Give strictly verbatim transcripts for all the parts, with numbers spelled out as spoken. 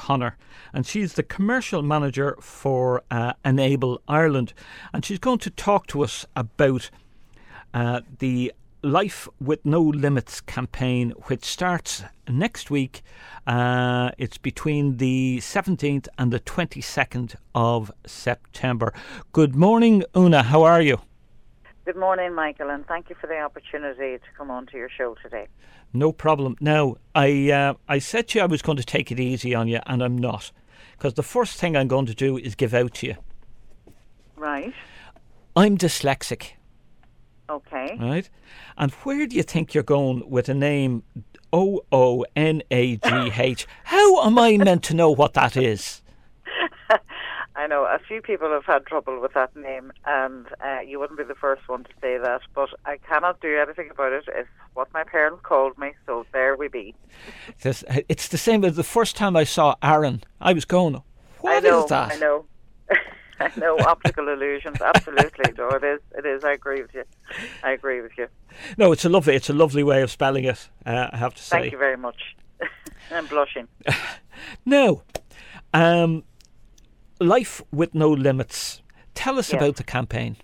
O'Connor, and she's the commercial manager for uh, Enable Ireland, and she's going to talk to us about uh, the Life with No Limits campaign, which starts next week. Uh, it's between the seventeenth and the twenty-second of September. Good morning, Una. How are you? Good morning, Michael, and thank you for the opportunity to come on to your show today. No problem. Now, I uh, I said to you I was going to take it easy on you, and I'm not, because the first thing I'm going to do is give out to you. Right. I'm dyslexic. Okay. Right? And where do you think you're going with a name O O N A G H? How am I meant to know what that is? I know a few people have had trouble with that name, and uh, you wouldn't be the first one to say that, but I cannot do anything about it. It's what my parents called me, so there we be. It's, it's the same as the first time I saw Aaron. I was going, what I know, is that? I know. I know, optical illusions, absolutely. No, it is, it is, I agree with you. I agree with you. No, it's a lovely, it's a lovely way of spelling it, uh, I have to say. Thank you very much. I'm blushing. Now, um, Life with No Limits. Tell us yes. about the campaign.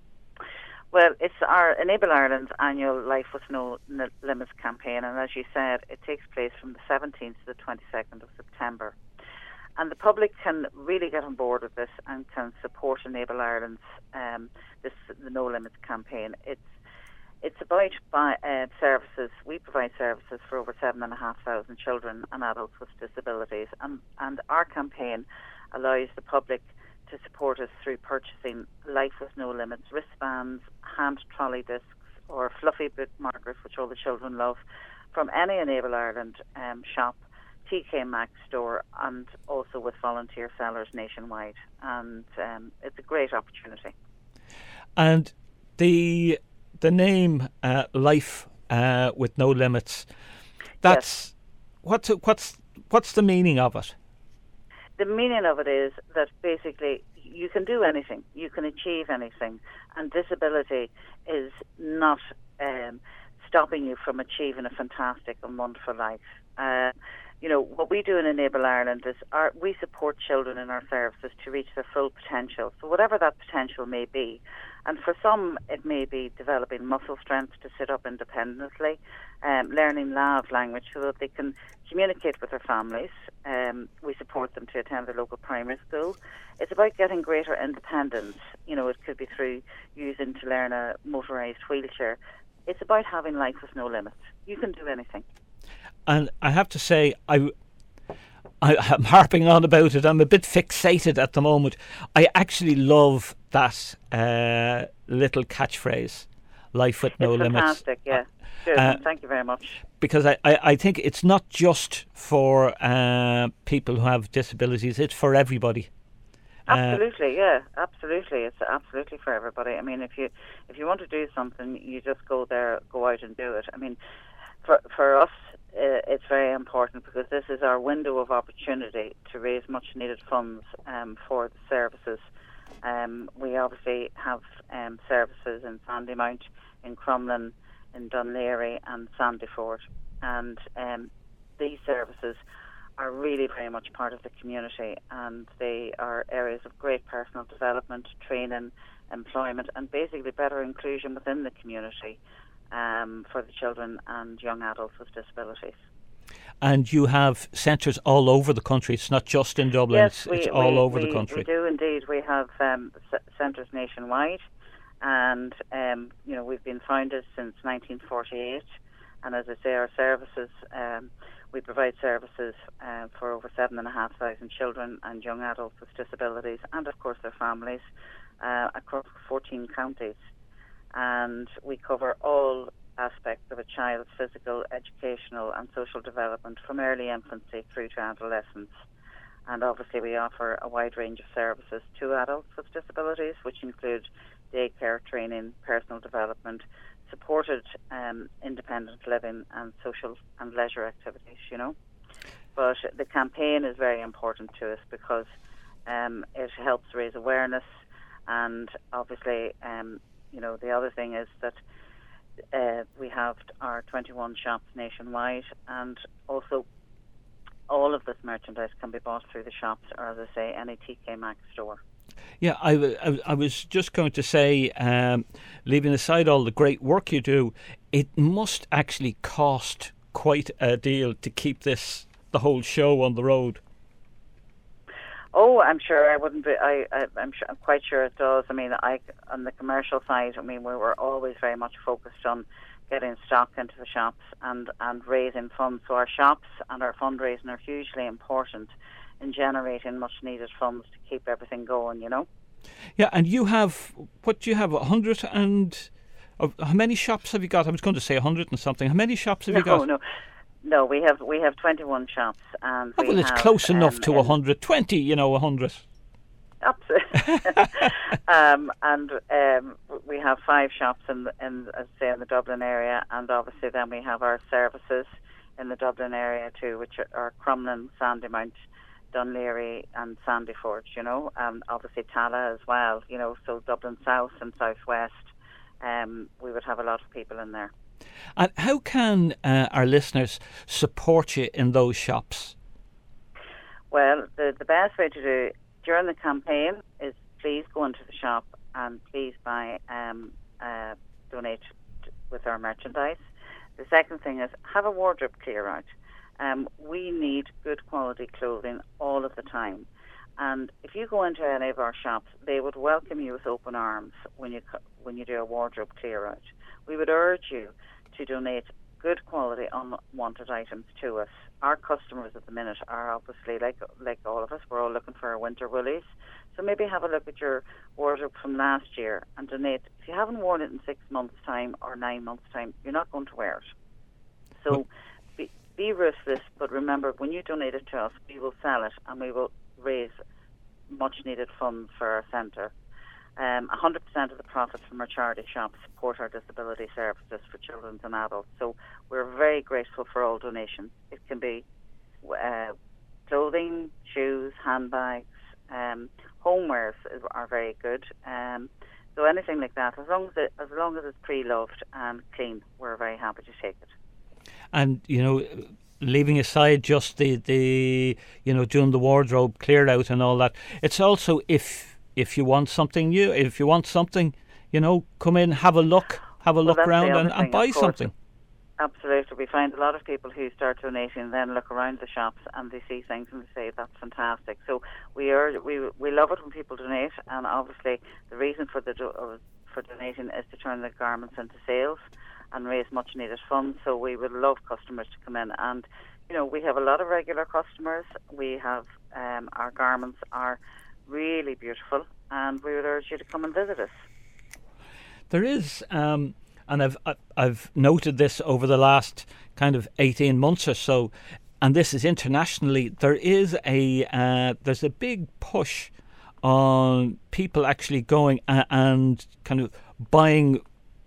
Well, it's our Enable Ireland's annual Life with No Limits campaign, and as you said, it takes place from the seventeenth to the twenty-second of September. And the public can really get on board with this and can support Enable Ireland's um, this the No Limits campaign. It's it's about by, uh, services. We provide services for over seven and a half thousand children and adults with disabilities, and and our campaign allows the public to support us through purchasing Life with No Limits wristbands, hand trolley discs, or fluffy bookmarkers, which all the children love, from any Enable Ireland um, shop, T K Maxx store, and also with volunteer sellers nationwide. And um, it's a great opportunity. And the the name uh, Life uh, with No Limits, that's yes. what's what's what's the meaning of it? The meaning of it is that basically you can do anything, you can achieve anything, and disability is not um, stopping you from achieving a fantastic and wonderful life. Uh, you know, what we do in Enable Ireland is our, we support children in our services to reach their full potential, so whatever that potential may be. And for some, it may be developing muscle strength to sit up independently, um, learning Lav language so that they can communicate with their families. Um, we support them to attend their local primary school. It's about getting greater independence. You know, it could be through using to learn a motorised wheelchair. It's about having life with no limits. You can do anything. And I have to say, I, I, I'm harping on about it. I'm a bit fixated at the moment. I actually love that uh, little catchphrase, Life with No It's Limits. Fantastic, yeah. Good, Uh, thank you very much. Because I, I, I think it's not just for uh, people who have disabilities, it's for everybody. Absolutely, uh, yeah, absolutely. It's absolutely for everybody. I mean, if you if you want to do something, you just go there, go out and do it. I mean, for for us, uh, it's very important because this is our window of opportunity to raise much needed funds um, for the services. Um, we obviously have um, services in Sandymount, in Crumlin, in Dunleary and Sandyford, and um, these services are really very much part of the community, and they are areas of great personal development, training, employment, and basically better inclusion within the community um, for the children and young adults with disabilities. And you have centres all over the country. It's not just in Dublin, yes, it's, we, it's all we, over we, the country. We do indeed. We have um, c- centres nationwide, and um, you know, we've been founded since nineteen forty-eight, and as I say, our services, um, we provide services uh, for over seven and a half thousand children and young adults with disabilities, and of course their families, uh, across fourteen counties. And we cover all aspects of a child's physical, educational and social development from early infancy through to adolescence. And obviously we offer a wide range of services to adults with disabilities, which include daycare training, personal development, supported um, independent living and social and leisure activities, you know. But the campaign is very important to us because um, it helps raise awareness, and obviously, um, you know, the other thing is that uh, we have our twenty-one shops nationwide, and also all of this merchandise can be bought through the shops, or as I say, any T K Maxx store. Yeah, I, I, I was just going to say, um, leaving aside all the great work you do, it must actually cost quite a deal to keep this, the whole show on the road. Oh, I'm sure I wouldn't be. I, I, I'm sure. I'm quite sure it does. I mean, I on the commercial side. I mean, we were always very much focused on getting stock into the shops and and raising funds. So our shops and our fundraising are hugely important in generating much needed funds to keep everything going. You know. Yeah, and you have what do you have? A hundred and uh, how many shops have you got? I was going to say a hundred and something. How many shops have no, you got? No, no. No, we have we have twenty-one shops, and oh, we well, it's have, close enough um, to a hundred. Twenty, you know, a hundred. Absolutely. um, and um, we have five shops in, in, as I say, in the Dublin area, and obviously then we have our services in the Dublin area too, which are, are Crumlin, Sandymount, Dunleary, and Sandyford. You know, and obviously Tala as well. You know, so Dublin South and South West. Um, we would have a lot of people in there. And how can uh, our listeners support you in those shops? Well, the, the best way to do it during the campaign is please go into the shop and please buy, um, uh, donate t- with our merchandise. The second thing is have a wardrobe clear out. Um, we need good quality clothing all of the time. And if you go into any of our shops, they would welcome you with open arms when you when you do a wardrobe clear out. We would urge you to donate good quality unwanted items to us. Our customers at the minute are obviously, like like all of us, we're all looking for our winter woolies. So maybe have a look at your wardrobe from last year and donate. If you haven't worn it in six months' time or nine months' time, you're not going to wear it. So be, be ruthless, but remember, when you donate it to us, we will sell it and we will raise much needed funds for our centre. Um, one hundred percent of the profits from our charity shops support our disability services for children and adults. So we're very grateful for all donations. It can be uh, clothing, shoes, handbags, um, homewares are very good. Um, so anything like that, as long as it, as long as it's pre-loved and clean, we're very happy to take it. And you know, leaving aside just the, the you know doing the wardrobe cleared out and all that, it's also if. If you want something new, if you want something, you know, come in, have a look, have a well, look around and, thing, and buy something. Absolutely. We find a lot of people who start donating then look around the shops and they see things and they say, that's fantastic. So we are, we we love it when people donate, and obviously the reason for the do- for donating is to turn the garments into sales and raise much needed funds. So we would love customers to come in, and you know, we have a lot of regular customers. We have um, our garments are really beautiful, and we would urge you to come and visit us. There is, um, and I've I've noted this over the last kind of eighteen months or so, and this is internationally. There is a uh, there's a big push on people actually going uh, and kind of buying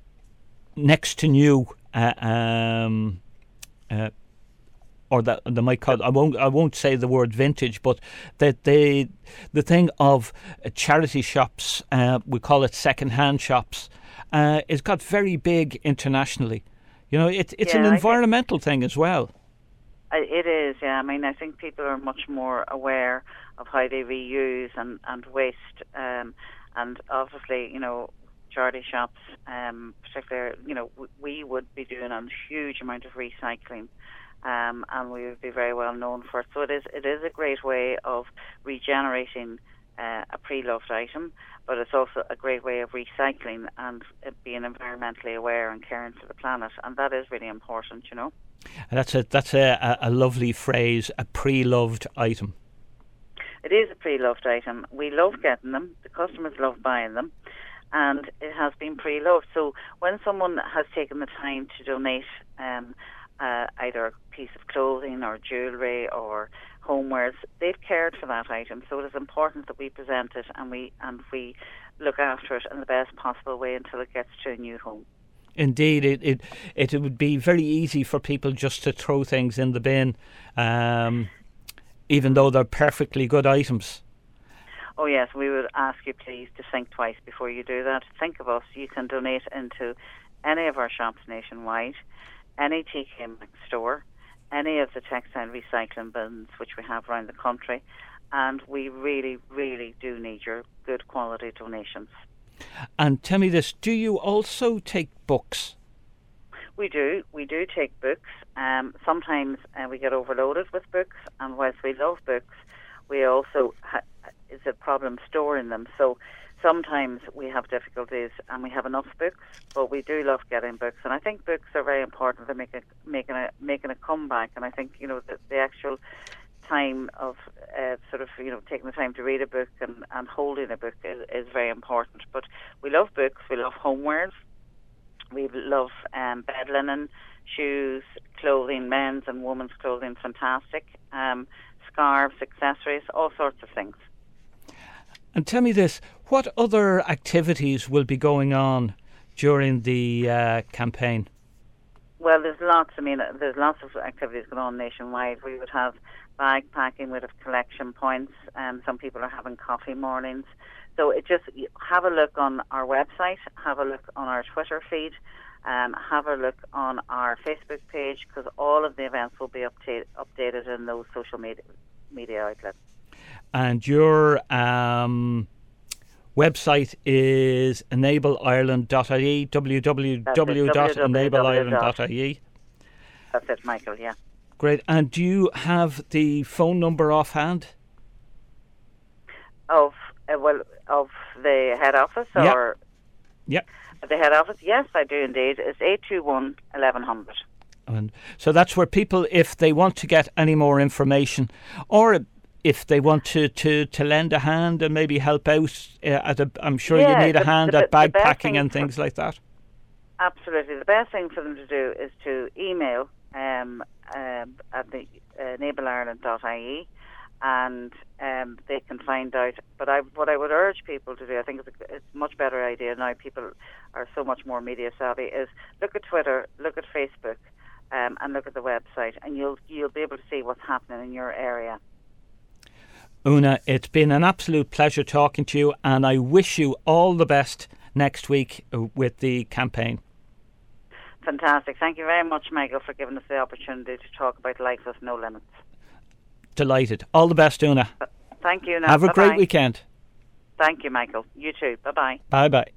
next to new. Uh, um, uh, Or that they might call. I won't. I won't say the word vintage, but that they, the thing of uh, charity shops, uh, we call it second-hand shops, uh, is got very big internationally. You know, it, it's yeah, an environmental thing as well. It is, yeah. I mean, I think people are much more aware of how they reuse and and waste, um, and obviously, you know, charity shops, um, particularly, you know, w- we would be doing a huge amount of recycling. Um, and we would be very well known for it. So it is it is a great way of regenerating uh, a pre-loved item, but it's also a great way of recycling and uh, being environmentally aware and caring for the planet, and that is really important, you know. And that's a that's a, a lovely phrase, a pre-loved item. It is a pre-loved item. We love getting them. The customers love buying them, and it has been pre-loved. So when someone has taken the time to donate um, Uh, either a piece of clothing or jewellery or homewares, they've cared for that item. So it is important that we present it and we and we look after it in the best possible way until it gets to a new home. Indeed, it it, it would be very easy for people just to throw things in the bin, um, even though they're perfectly good items. Oh yes, we would ask you please to think twice before you do that. Think of us. You can donate into any of our shops nationwide, any T K Maxx store, any of the textile recycling bins which we have around the country, and we really, really do need your good quality donations. And tell me this, do you also take books? We do. We do take books. Um, sometimes uh, we get overloaded with books, and whilst we love books, we also ha- is a problem storing them. So sometimes we have difficulties and we have enough books, but we do love getting books. And I think books are very important for making making a making a comeback. And I think, you know, the, the actual time of uh, sort of, you know, taking the time to read a book and, and holding a book is, is very important. But we love books. We love homewares. We love um, bed linen, shoes, clothing, men's and women's clothing, fantastic. Um, scarves, accessories, all sorts of things. And tell me this, what other activities will be going on during the uh, campaign? Well, there's lots. I mean, there's lots of activities going on nationwide. We would have bag packing, we'd have collection points, and some people are having coffee mornings. So it just have a look on our website, have a look on our Twitter feed, um, have a look on our Facebook page, because all of the events will be update, updated in those social media, media outlets. And your um, website is enable ireland dot I E, w w w dot enable ireland dot I E. That's it, Michael, yeah. Great. And do you have the phone number offhand? Of, uh, well, of the head office? Yep. Or Yep. The head office? Yes, I do indeed. It's eight two one, eleven hundred. And so that's where people, if they want to get any more information, or if they want to, to, to lend a hand and maybe help out, uh, at a, I'm sure yeah, you need a the, hand the, at bag the packing and for, things like that. Absolutely. The best thing for them to do is to email um, um, at the uh, enable ireland dot I E, and um, they can find out. But I, what I would urge people to do, I think it's a, it's a much better idea now, people are so much more media savvy, is look at Twitter, look at Facebook, um, and look at the website, and you'll you'll be able to see what's happening in your area. Una, it's been an absolute pleasure talking to you, and I wish you all the best next week with the campaign. Fantastic. Thank you very much, Michael, for giving us the opportunity to talk about Life with No Limits. Delighted. All the best, Una. Thank you. Now. Have a Bye-bye. great weekend. Thank you, Michael. You too. Bye-bye. Bye-bye.